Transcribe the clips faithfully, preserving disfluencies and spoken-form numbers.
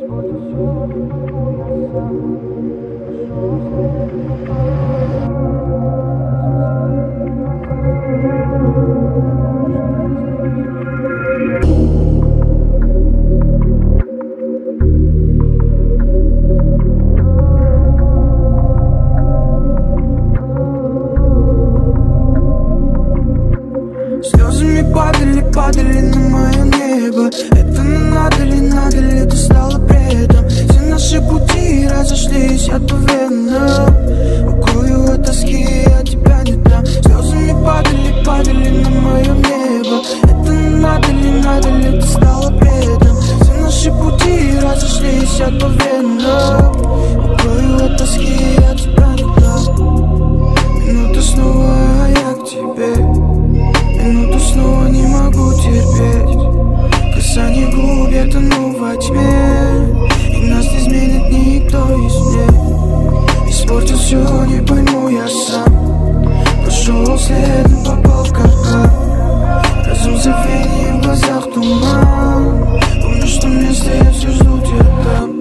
Слезами падали, падали на мое небо. Это не надо ли, надо ли, это стало бредом. Все наши пути разошлись отповедно. Укрою от тоски, я тебя не дам. Слезами падали, падали на мое небо. Это не надо ли, надо ли, это стало бредом. Все наши пути разошлись отповедно. Укрою от тоски, я тебя не дам. Минута снова, а я к тебе. Минуту снова не могу терпеть. Касание губ, я тону во тьме. И нас не изменит никто извне. Испортил все, не пойму я сам. Пошел следом, попал в капкан. Разум забвение, в глазах туман. Помню, что место я все жду тебя там.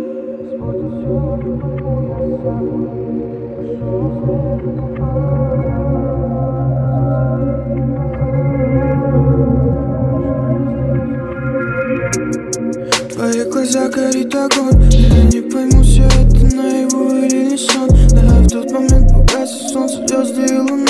В твоих глазах горит огонь. Я не пойму, все это наяву или не сон. Да, в тот момент погасит солнце, звезды и луна.